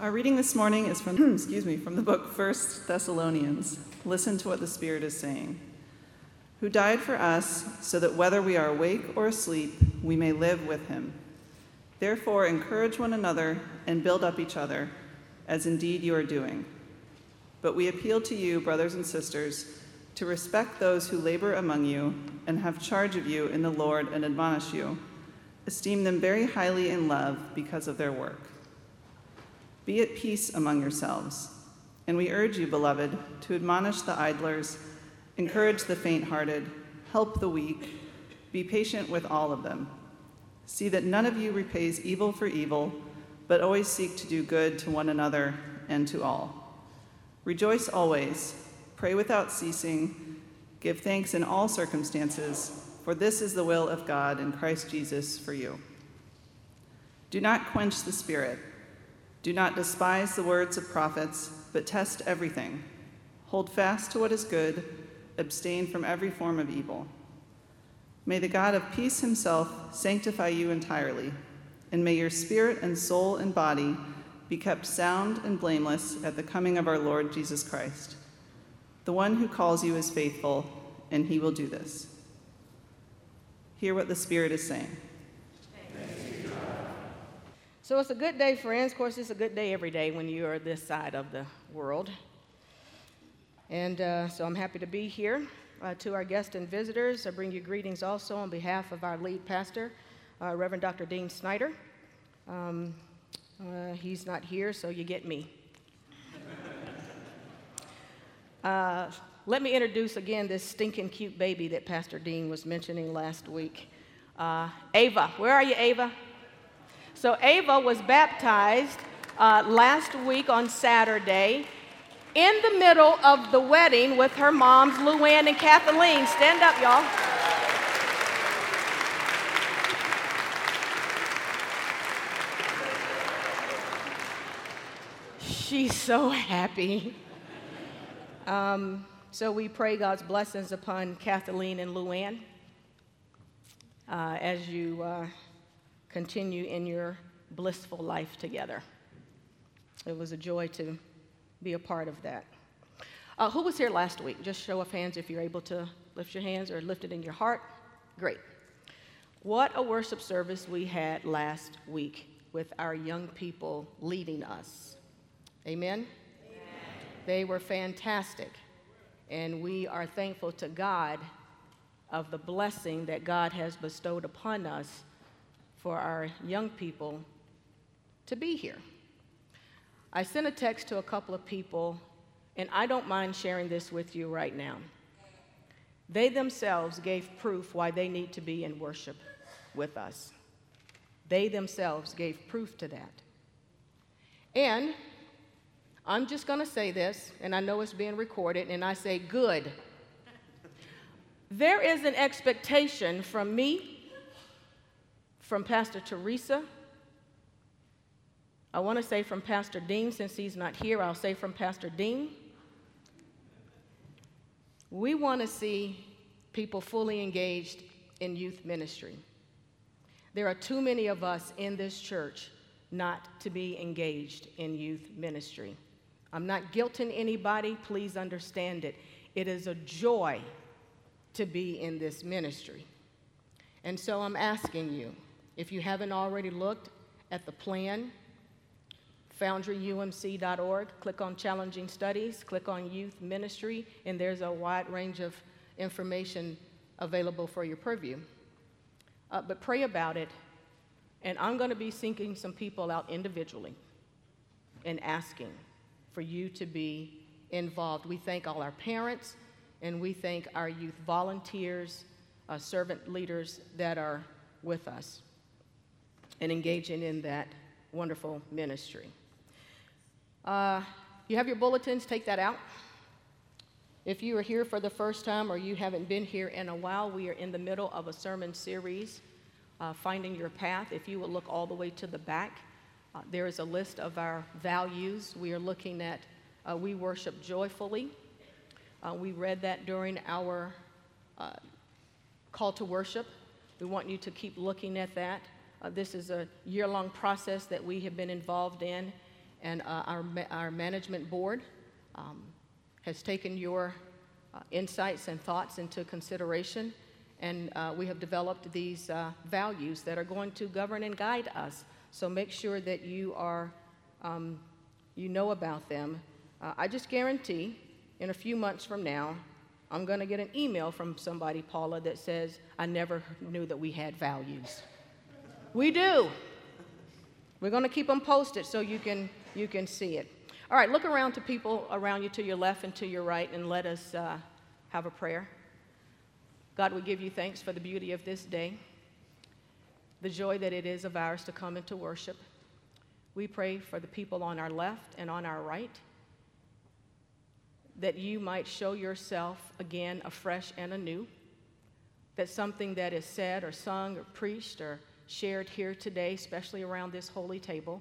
Our reading this morning is from, from the book 1 Thessalonians. Listen to what the Spirit is saying. Who died for us so that whether we are awake or asleep, we may live with him. Therefore, encourage one another and build up each other, as indeed you are doing. But we appeal to you, brothers and sisters, to respect those who labor among you and have charge of you in the Lord and admonish you. Esteem them very highly in love because of their work. Be at peace among yourselves. And we urge you, beloved, to admonish the idlers, encourage the faint-hearted, help the weak, be patient with all of them. See that none of you repays evil for evil, but always seek to do good to one another and to all. Rejoice always, pray without ceasing, give thanks in all circumstances, for this is the will of God in Christ Jesus for you. Do not quench the Spirit. Do not despise the words of prophets, but test everything. Hold fast to what is good, abstain from every form of evil. May the God of peace himself sanctify you entirely, and may your spirit and soul and body be kept sound and blameless at the coming of our Lord Jesus Christ. The one who calls you is faithful, and he will do this. Hear what the Spirit is saying. So it's a good day, friends. Of course, it's a good day every day when you are this side of the world. And so I'm happy to be here. To our guests and visitors, I bring you greetings also on behalf of our lead pastor, Reverend Dr. Dean Snyder. He's not here, so you get me. Let me introduce again this stinking cute baby that Pastor Dean was mentioning last week. Ava. Where are you, Ava? So Ava was baptized last week on Saturday in the middle of the wedding with her moms, Luann and Kathleen. Stand up, y'all. She's so happy. So we pray God's blessings upon Kathleen and Luann as you continue in your blissful life together. It was a joy to be a part of that. Who was here last week? Just show of hands if you're able to lift your hands or lift it in your heart. Great. What a worship service we had last week with our young people leading us. Amen? Amen. They were fantastic. And we are thankful to God of the blessing that God has bestowed upon us for our young people to be here. I sent a text to a couple of people, and I don't mind sharing this with you right now. They themselves gave proof why they need to be in worship with us. They themselves gave proof to that. And I'm just going to say this, and I know it's being recorded, and I say good. There is an expectation from me, from Pastor Teresa. I want to say from Pastor Dean, since he's not here, I'll say from Pastor Dean. We want to see people fully engaged in youth ministry. There are too many of us in this church not to be engaged in youth ministry. I'm not guilting anybody, please understand it. It is a joy to be in this ministry. And so I'm asking you, if you haven't already looked at the plan, foundryumc.org, click on Challenging Studies, click on Youth Ministry, and there's a wide range of information available for your purview. But pray about it, and I'm going to be seeking some people out individually and asking for you to be involved. We thank all our parents, and we thank our youth volunteers, servant leaders that are with us and engaging in that wonderful ministry. You have your bulletins, take that out. If you are here for the first time or you haven't been here in a while, we are in the middle of a sermon series, Finding Your Path. If you will look all the way to the back, there is a list of our values. We are looking at we worship joyfully. We read that during our call to worship. We want you to keep looking at that. This is a year-long process that we have been involved in, And our management board has taken your insights and thoughts into consideration, and we have developed these values that are going to govern and guide us. So make sure that you know about them. I just guarantee in a few months from now, I'm going to get an email from somebody, Paula, that says, I never knew that we had values. We do. We're going to keep them posted so you can see it. All right, look around to people around you to your left and to your right, and let us have a prayer. God, we give you thanks for the beauty of this day, the joy that it is of ours to come into worship. We pray for the people on our left and on our right, that you might show yourself again afresh and anew, that something that is said or sung or preached or shared here today, especially around this holy table,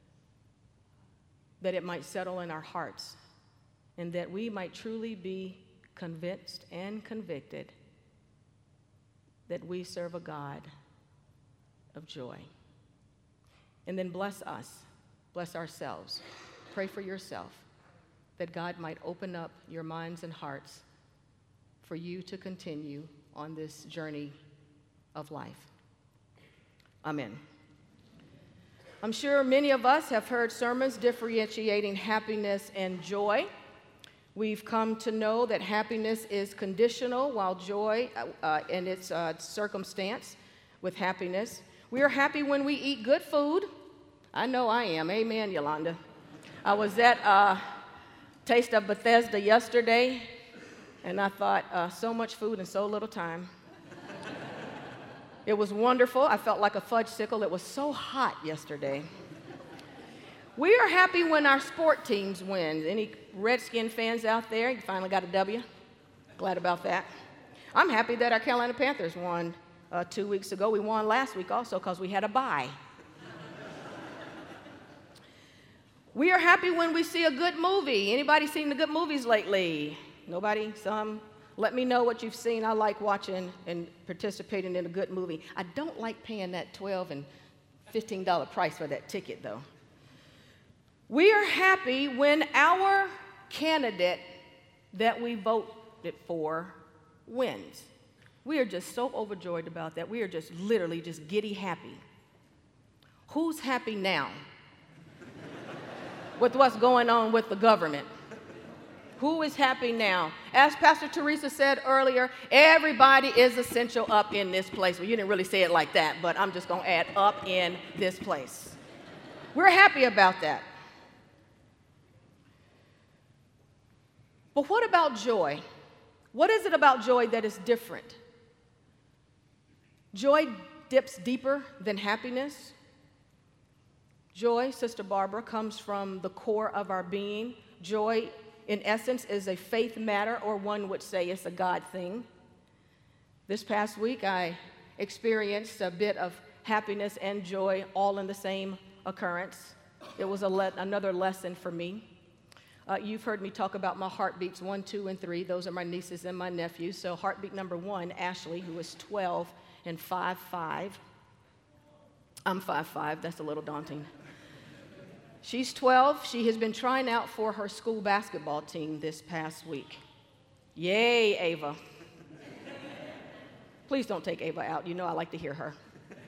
that it might settle in our hearts, and that we might truly be convinced and convicted that we serve a God of joy. And then bless us, bless ourselves. Pray for yourself, that God might open up your minds and hearts for you to continue on this journey of life. Amen. I'm sure many of us have heard sermons differentiating happiness and joy. We've come to know that happiness is conditional, while joy in its circumstance with happiness. We are happy when we eat good food. I know I am. Amen, Yolanda. I was at Taste of Bethesda yesterday, and I thought, so much food in so little time. It was wonderful. I felt like a fudgesicle. It was so hot yesterday. We are happy when our sport teams win. Any Redskin fans out there? You finally got a W? Glad about that. I'm happy that our Carolina Panthers won 2 weeks ago. We won last week also because we had a bye. We are happy when we see a good movie. Anybody seen the good movies lately? Nobody? Some? Let me know what you've seen. I like watching and participating in a good movie. I don't like paying that $12 and $15 price for that ticket, though. We are happy when our candidate that we voted for wins. We are just so overjoyed about that. We are just literally just giddy happy. Who's happy now with what's going on with the government? Who is happy now? As Pastor Teresa said earlier, everybody is essential up in this place. Well, you didn't really say it like that, but I'm just going to add up in this place. We're happy about that. But what about joy? What is it about joy that is different? Joy dips deeper than happiness. Joy, Sister Barbara, comes from the core of our being. Joy, in essence, is a faith matter, or one would say it's a God thing. This past week, I experienced a bit of happiness and joy all in the same occurrence. It was another lesson for me. You've heard me talk about my heartbeats 1, 2, and 3. Those are my nieces and my nephews. So heartbeat number 1, Ashley, who is 12 and 5'5". I'm 5'5". That's a little daunting. She's 12. She has been trying out for her school basketball team this past week. Yay, Ava. Please don't take Ava out. You know I like to hear her.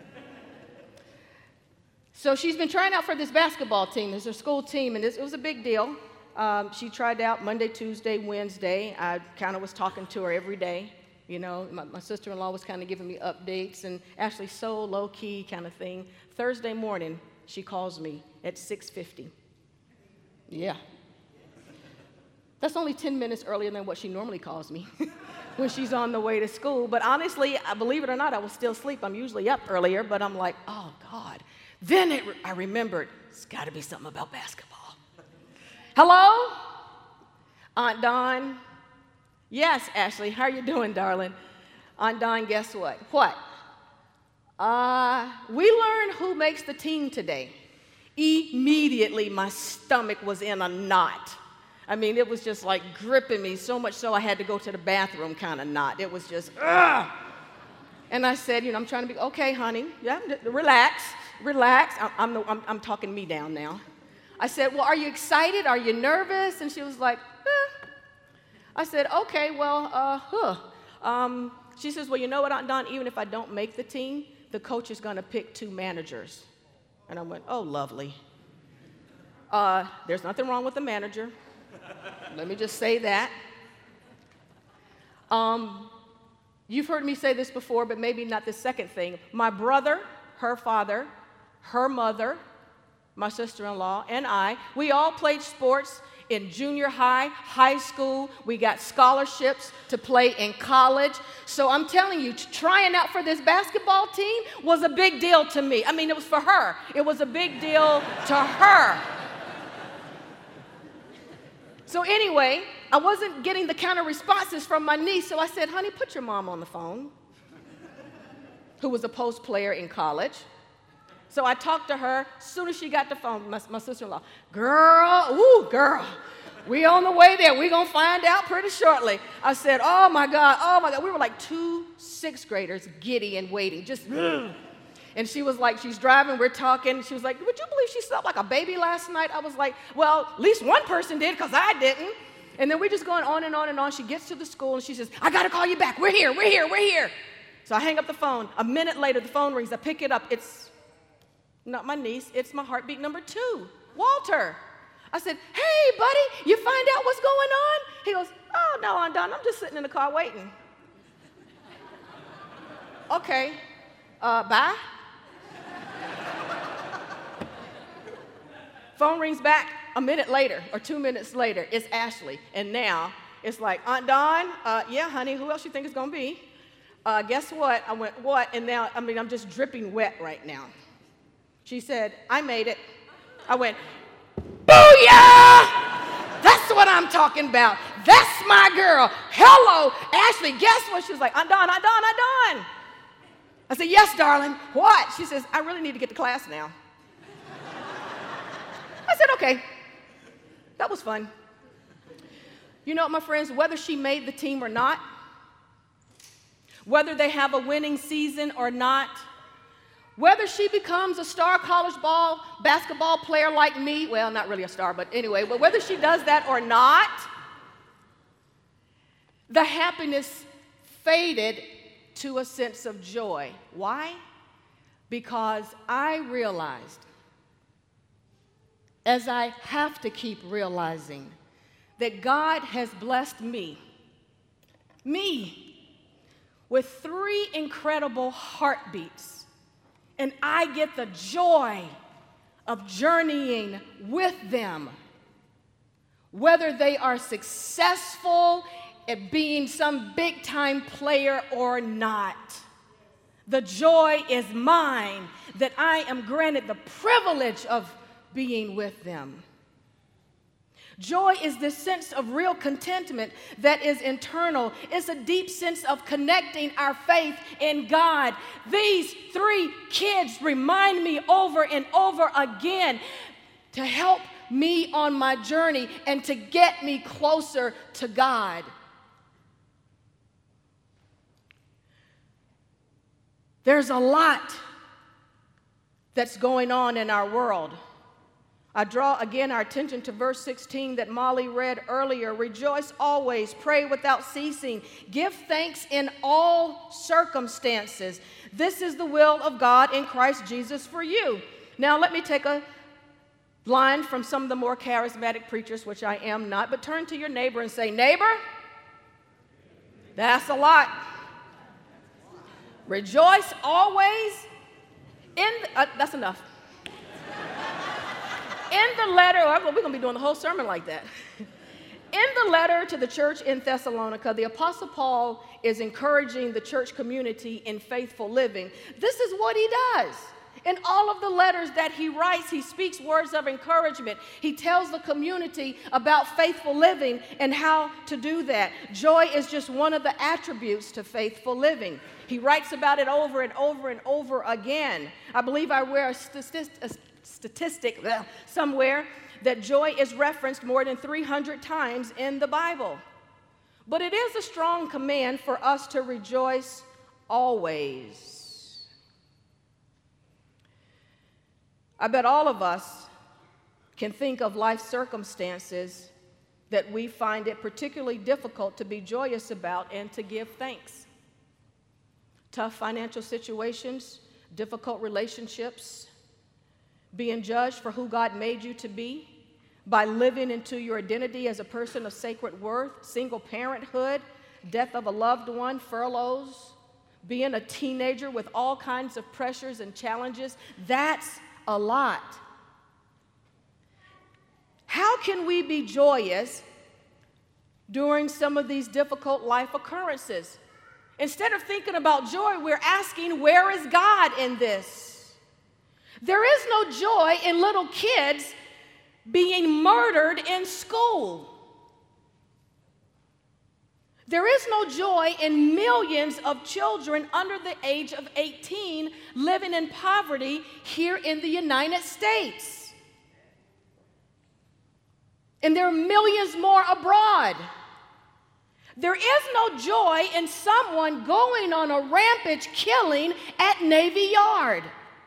So she's been trying out for this basketball team. It's her school team, and it was a big deal. She tried out Monday, Tuesday, Wednesday. I kind of was talking to her every day. You know, my sister-in-law was kind of giving me updates, and actually so low-key kind of thing. Thursday morning, she calls me at 6:50. Yeah. That's only 10 minutes earlier than what she normally calls me when she's on the way to school. But honestly, believe it or not, I was still asleep. I'm usually up earlier, but I'm like, oh, God. Then I remembered, it's got to be something about basketball. Hello? Aunt Dawn? Yes, Ashley, how are you doing, darling? Aunt Dawn, guess what? What? We learned who makes the team today. Immediately, my stomach was in a knot. I mean, it was just like gripping me, so much so I had to go to the bathroom kind of knot. It was just, ugh. And I said, I'm trying to be, okay, honey, yeah, relax. I'm talking me down now. I said, well, are you excited? Are you nervous? And she was like, eh. I said, okay, well, she says, well, you know what, Aunt Dawn, even if I don't make the team, the coach is going to pick 2 managers. And I went, oh, lovely. There's nothing wrong with the manager. Let me just say that. You've heard me say this before, but maybe not the second thing. My brother, her father, her mother, my sister-in-law, and I, we all played sports in junior high, high school. We got scholarships to play in college. So I'm telling you, trying out for this basketball team was a big deal to me. I mean, it was for her. It was a big deal to her. So anyway, I wasn't getting the kind of responses from my niece, so I said, honey, put your mom on the phone, who was a post player in college. So I talked to her. As soon as she got the phone, my sister-in-law, girl, we on the way there. We're going to find out pretty shortly. I said, oh, my God. We were like 2 6th graders, giddy and waiting, just, and she was like, she's driving, we're talking. She was like, would you believe she slept like a baby last night? I was like, well, at least one person did, because I didn't. And then we're just going on and on and on. She gets to the school, and she says, I got to call you back. We're here. So I hang up the phone. A minute later, the phone rings. I pick it up. It's not my niece. It's my heartbeat number 2, Walter. I said, hey, buddy, you find out what's going on? He goes, oh, no, Aunt Dawn, I'm just sitting in the car waiting. Okay, bye. Phone rings back a minute later or 2 minutes later. It's Ashley. And now it's like, Aunt Dawn, yeah, honey, who else you think it's going to be? Guess what? I went, what? And now, I'm just dripping wet right now. She said, I made it. I went, booyah! That's what I'm talking about. That's my girl. Hello, Ashley. Guess what? She was like, Aunt Dawn. I said, yes, darling. What? She says, I really need to get to class now. I said, okay. That was fun. You know what, my friends, whether she made the team or not, whether they have a winning season or not, whether she becomes a star college basketball player like me, well, not really a star, but anyway, but whether she does that or not, the happiness faded to a sense of joy. Why? Because I realized, as I have to keep realizing, that God has blessed me, with 3 incredible heartbeats. And I get the joy of journeying with them, whether they are successful at being some big-time player or not. The joy is mine that I am granted the privilege of being with them. Joy is this sense of real contentment that is internal. It's a deep sense of connecting our faith in God. These 3 kids remind me over and over again to help me on my journey and to get me closer to God. There's a lot that's going on in our world. I draw again our attention to verse 16 that Molly read earlier. Rejoice always, pray without ceasing, give thanks in all circumstances. This is the will of God in Christ Jesus for you. Now let me take a line from some of the more charismatic preachers, which I am not, but turn to your neighbor and say, neighbor, that's a lot. Rejoice always that's enough. In the letter, we're going to be doing the whole sermon like that. In the letter to the church in Thessalonica, the Apostle Paul is encouraging the church community in faithful living. This is what he does. In all of the letters that he writes, he speaks words of encouragement. He tells the community about faithful living and how to do that. Joy is just one of the attributes to faithful living. He writes about it over and over and over again. I believe I read a statistic somewhere that joy is referenced more than 300 times in the Bible. But it is a strong command for us to rejoice always. I bet all of us can think of life circumstances that we find it particularly difficult to be joyous about and to give thanks. Tough financial situations, difficult relationships, being judged for who God made you to be by living into your identity as a person of sacred worth, single parenthood, death of a loved one, furloughs, being a teenager with all kinds of pressures and challenges. That's a lot. How can we be joyous during some of these difficult life occurrences? Instead of thinking about joy, we're asking, where is God in this? There is no joy in little kids being murdered in school. There is no joy in millions of children under the age of 18 living in poverty here in the United States. And there are millions more abroad. There is no joy in someone going on a rampage killing at Navy Yard.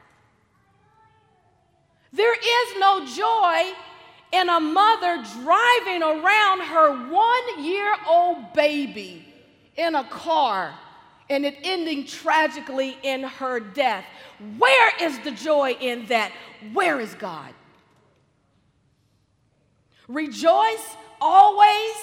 There is no joy in a mother driving around her 1-year-old baby in a car and it ending tragically in her death. Where is the joy in that? Where is God? Rejoice always.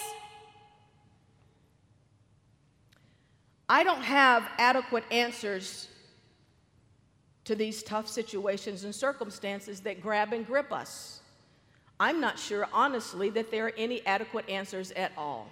I don't have adequate answers to these tough situations and circumstances that grab and grip us. I'm not sure, honestly, that there are any adequate answers at all.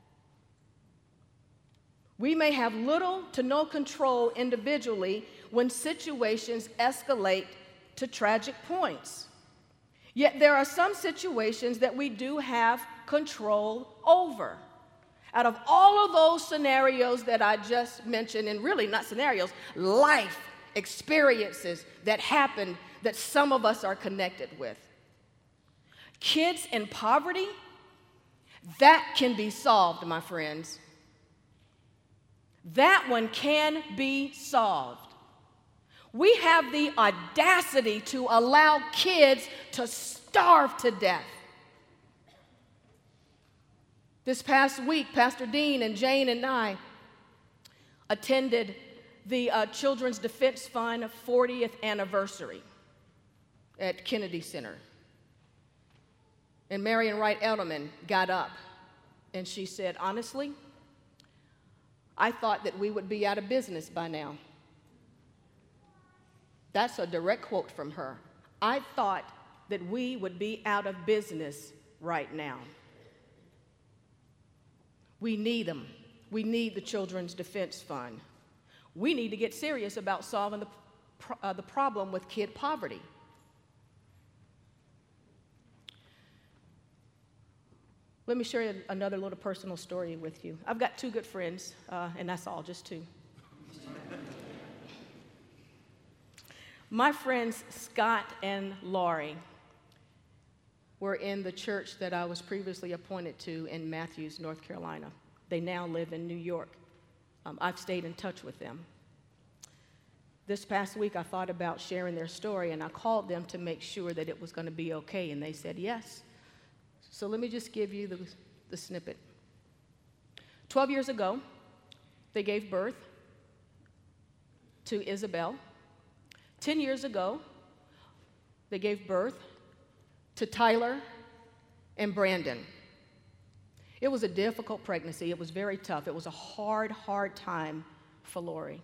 We may have little to no control individually when situations escalate to tragic points. Yet there are some situations that we do have control over. Out of all of those scenarios that I just mentioned, and really not scenarios, life experiences that happen that some of us are connected with. Kids in poverty, that can be solved, my friends. That one can be solved. We have the audacity to allow kids to starve to death. This past week, Pastor Dean and Jane and I attended the Children's Defense Fund 40th anniversary at Kennedy Center. And Marion Wright Edelman got up and she said, honestly, I thought that we would be out of business by now. That's a direct quote from her. I thought that we would be out of business right now. We need them. We need the Children's Defense Fund. We need to get serious about solving the problem with kid poverty. Let me share another little personal story with you. I've got two good friends, and that's all, just two. My friends Scott and Laurie were in the church that I was previously appointed to in Matthews, North Carolina. They now live in New York. I've stayed in touch with them. This past week, I thought about sharing their story, and I called them to make sure that it was going to be okay, and they said yes. So let me just give you the snippet. 12 years ago, they gave birth to Isabel. 10 years ago, they gave birth to Tyler and Brandon. It was a difficult pregnancy. It was very tough. It was a hard, hard time for Lori.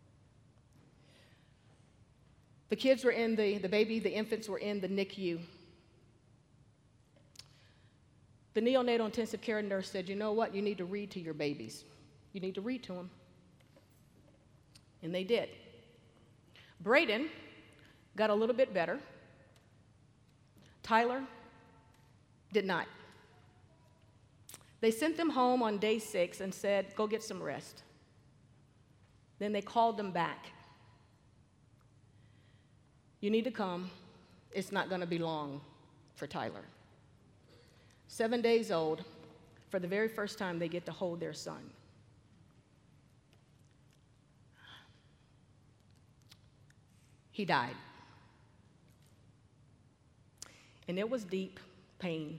The kids were in the infants were in the NICU. The neonatal intensive care nurse said, you know what, you need to read to your babies. You need to read to them. And they did. Braden got a little bit better. Tyler did not. They sent them home on day 6 and said, go get some rest. Then they called them back. You need to come. It's not going to be long for Tyler. 7 days old, for the very first time, they get to hold their son. He died. and it was deep pain.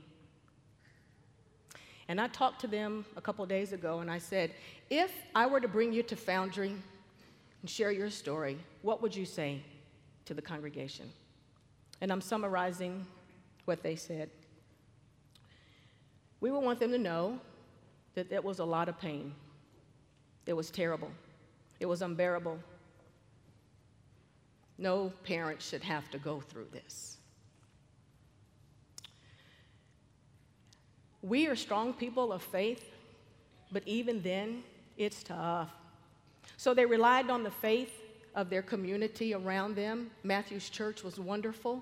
And I talked to them a couple days ago, and I said, if I were to bring you to Foundry and share your story, what would you say to the congregation? And I'm summarizing what they said. We would want them to know that there was a lot of pain. It was terrible. It was unbearable. No parent should have to go through this. We are strong people of faith, but even then, it's tough. So they relied on the faith of their community around them. Matthew's church was wonderful.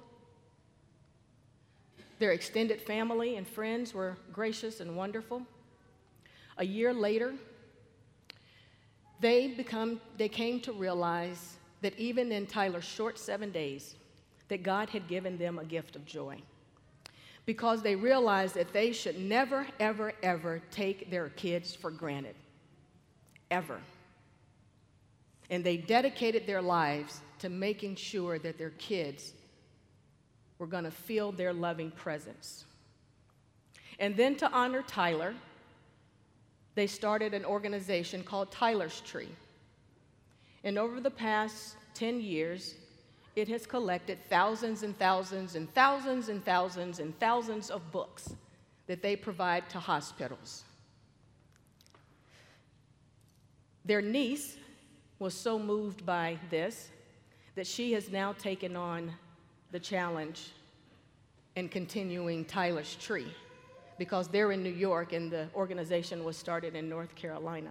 Their extended family and friends were gracious and wonderful. A year later, they came to realize that even in Tyler's short 7 days, that God had given them a gift of joy, because they realized that they should never, ever, ever take their kids for granted, ever. And they dedicated their lives to making sure that their kids were going to feel their loving presence. And then to honor Tyler, they started an organization called Tyler's Tree. And over the past 10 years, it has collected thousands and thousands and thousands and thousands and thousands of books that they provide to hospitals. Their niece was so moved by this that she has now taken on the challenge and continuing Tyler's Tree, because they're in New York and the organization was started in North Carolina.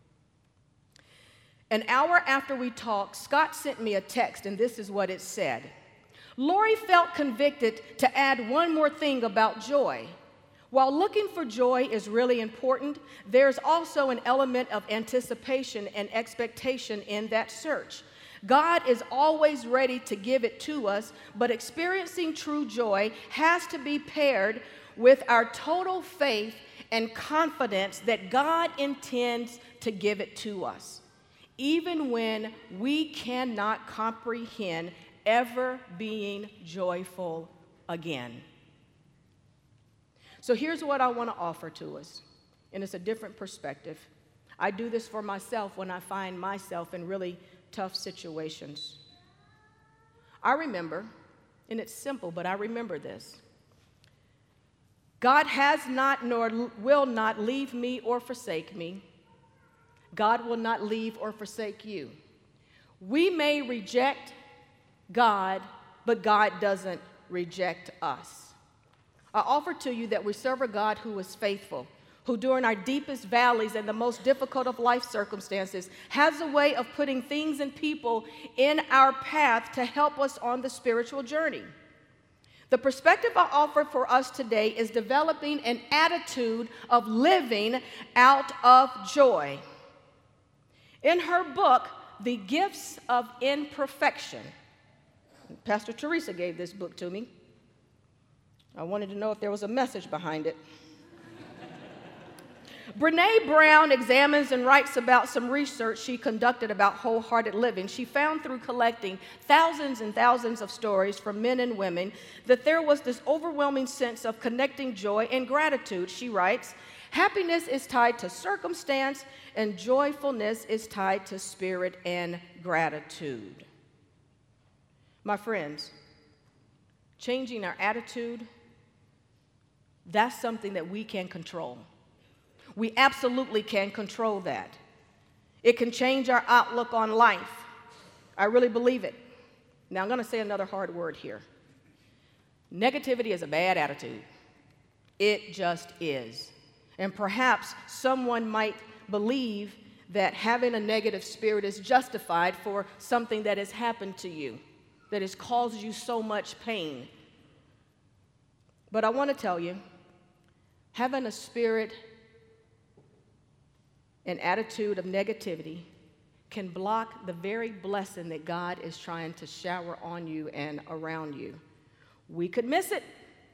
An hour after we talked, Scott sent me a text, and this is what it said. Lori felt convicted to add one more thing about joy. While looking for joy is really important, there's also an element of anticipation and expectation in that search. God is always ready to give it to us, but experiencing true joy has to be paired with our total faith and confidence that God intends to give it to us, even when we cannot comprehend ever being joyful again. So here's what I want to offer to us, and it's a different perspective. I do this for myself when I find myself in really tough situations. I remember, and it's simple, but I remember this. God has not nor will not leave me or forsake me. God will not leave or forsake you. We may reject God, but God doesn't reject us. I offer to you that we serve a God who is faithful, who during our deepest valleys and the most difficult of life circumstances has a way of putting things and people in our path to help us on the spiritual journey. The perspective I offer for us today is developing an attitude of living out of joy. In her book, The Gifts of Imperfection, Pastor Teresa gave this book to me. I wanted to know if there was a message behind it. Brené Brown examines and writes about some research she conducted about wholehearted living. She found through collecting thousands and thousands of stories from men and women that there was this overwhelming sense of connecting joy and gratitude. She writes, happiness is tied to circumstance and joyfulness is tied to spirit and gratitude. My friends, changing our attitude, that's something that we can control. We absolutely can control that. It can change our outlook on life. I really believe it. Now, I'm going to say another hard word here. Negativity is a bad attitude. It just is. And perhaps someone might believe that having a negative spirit is justified for something that has happened to you, that has caused you so much pain. But I want to tell you, having a spirit, an attitude of negativity can block the very blessing that God is trying to shower on you and around you. We could miss it.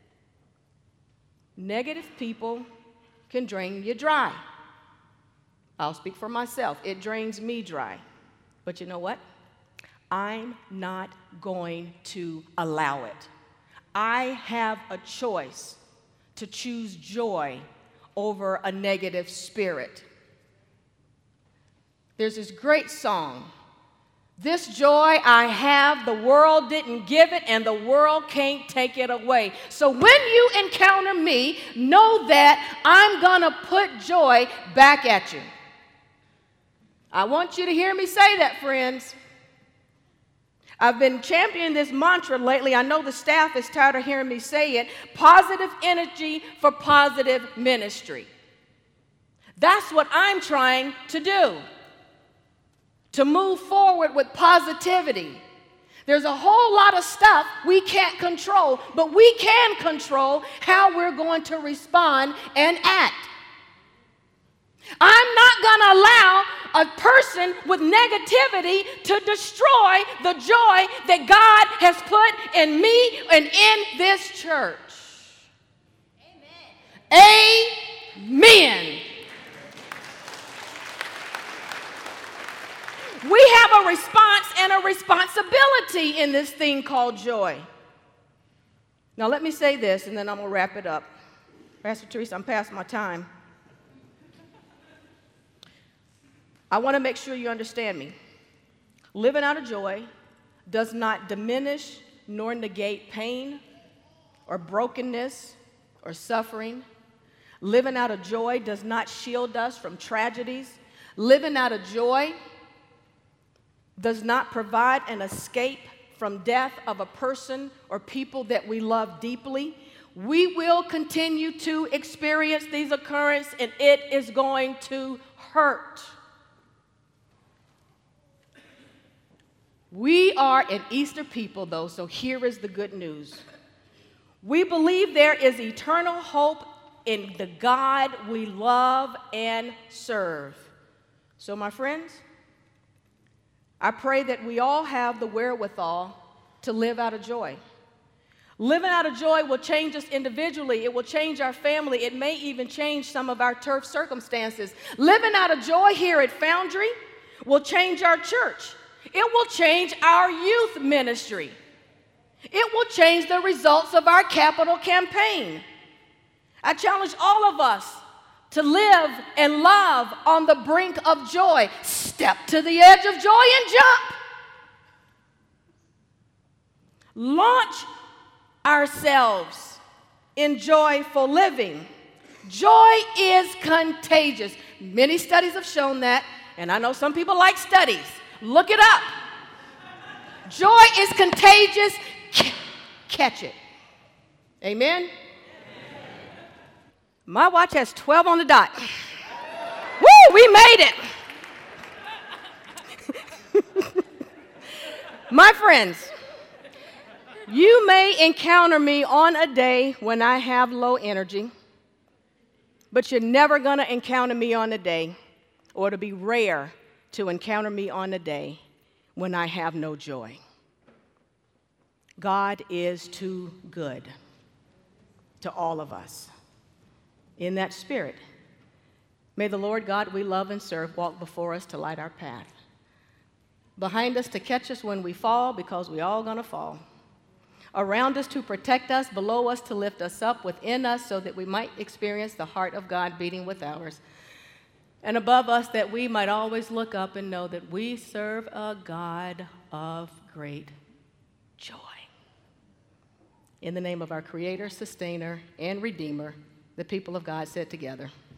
Negative people can drain you dry. I'll speak for myself. It drains me dry. But you know what? I'm not going to allow it. I have a choice to choose joy over a negative spirit. There's this great song, "This joy I have, the world didn't give it, and the world can't take it away." So when you encounter me, know that I'm gonna put joy back at you. I want you to hear me say that, friends. I've been championing this mantra lately. I know the staff is tired of hearing me say it. Positive energy for positive ministry. That's what I'm trying to do, to move forward with positivity. There's a whole lot of stuff we can't control, but we can control how we're going to respond and act. I'm not going to allow a person with negativity to destroy the joy that God has put in me and in this church. Amen. Amen. We have a response and a responsibility in this thing called joy. Now, let me say this, and then I'm going to wrap it up. Pastor Teresa, I'm past my time. I want to make sure you understand me. Living out of joy does not diminish nor negate pain or brokenness or suffering. Living out of joy does not shield us from tragedies. Living out of joy does not provide an escape from death of a person or people that we love deeply. We will continue to experience these occurrences, and it is going to hurt. We are an Easter people, though, so here is the good news. We believe there is eternal hope in the God we love and serve. So, my friends, I pray that we all have the wherewithal to live out of joy. Living out of joy will change us individually. It will change our family. It may even change some of our turf circumstances. Living out of joy here at Foundry will change our church. It will change our youth ministry. It will change the results of our capital campaign. I challenge all of us to live and love on the brink of joy. Step to the edge of joy and jump. Launch ourselves in joyful living. Joy is contagious. Many studies have shown that, and I know some people like studies. Look it up. Joy is contagious. Catch it. Amen? My watch has 12 on the dot. Woo, we made it. My friends, you may encounter me on a day when I have low energy, but you're never going to encounter me on a day, or it'll be rare to encounter me on a day when I have no joy. God is too good to all of us. In that spirit, may the Lord God we love and serve walk before us to light our path, behind us to catch us when we fall, because we're all going to fall, around us to protect us, below us to lift us up, within us so that we might experience the heart of God beating with ours, and above us that we might always look up and know that we serve a God of great joy. In the name of our Creator, Sustainer, and Redeemer, the people of God said together,